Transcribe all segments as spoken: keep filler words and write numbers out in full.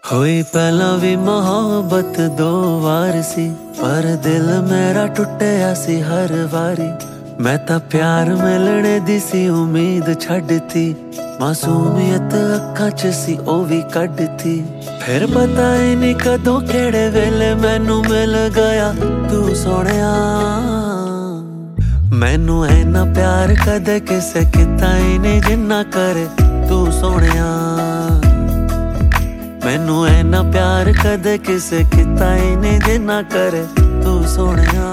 होई पहला भी मोहब्बत दो वार सी, पर दिल मेरा टुटिया सी हर वारी। मैं तां प्यार मिलने दी सी उम्मीद छड्डती, मासूमियत अक्खां च सी ओ भी कड्डती। फिर पता ही नहीं कदों केड़े वेले मैनू मिल गया तू सोहणिया। मैनू ऐना प्यार कदे किसे किता ही नहीं जिन्ना करे तू सोहणिया। मैनू ऐना प्यार कदे किसे किता ही नहीं जिन्ना करे तू सोहणिया।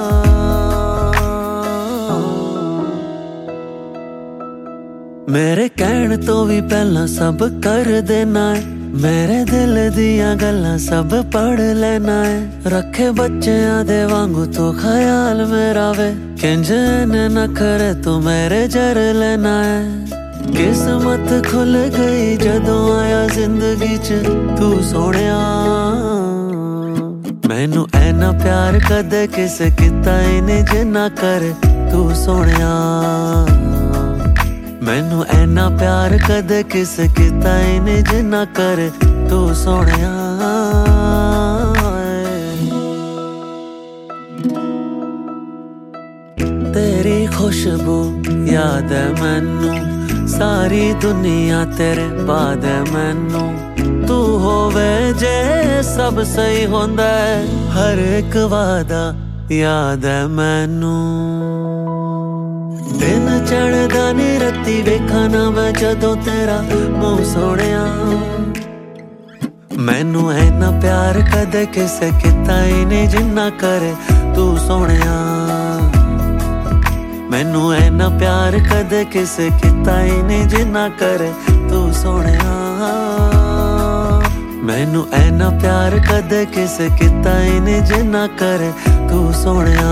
मेरे कहण तो भी पहला सब कर देना है, मेरे दिल दियां गल्लां सब पढ़ लेना है। रखे बच्चेआं दे वांगू तू ख्याल मेरा वे, किंज न करे तू मेरे जर लेना है। किस्मत खुल गई जदों आया जिंदगी च तू सोहणिया। मैनू ऐना प्यार कदे किसे किता ही नहीं जिन्ना करे तू सोहणिया। मैनू ऐना प्यार कदे किसे किता ही नहीं जिन्ना करे तू सोहणिया। तेरी खुशबू याद है मैनू, सारी दुनिया तेरे बाद है मैनू। तू होवे जे सब सही होंदा है, हर एक वादा याद है मैनू। दिन चढ़दा नी रत्ती वेखा ना मैं जदों तेरा मुंह सोहणिया। मैनू ऐना प्यार कदे किसे किता ही नहीं जिन्ना करे तू सोहणिया। मैनू ऐना प्यार कदे किसे किता ही नहीं जिन्ना करे तू सोहणिया। मैनू ऐना प्यार कदे किसे किता ही नहीं जिन्ना करे तू सोहणिया।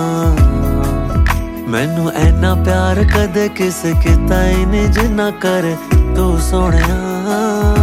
मैनू ऐना प्यार कदे किसे किता ही नहीं जिन्ना करे तू सोहणिया।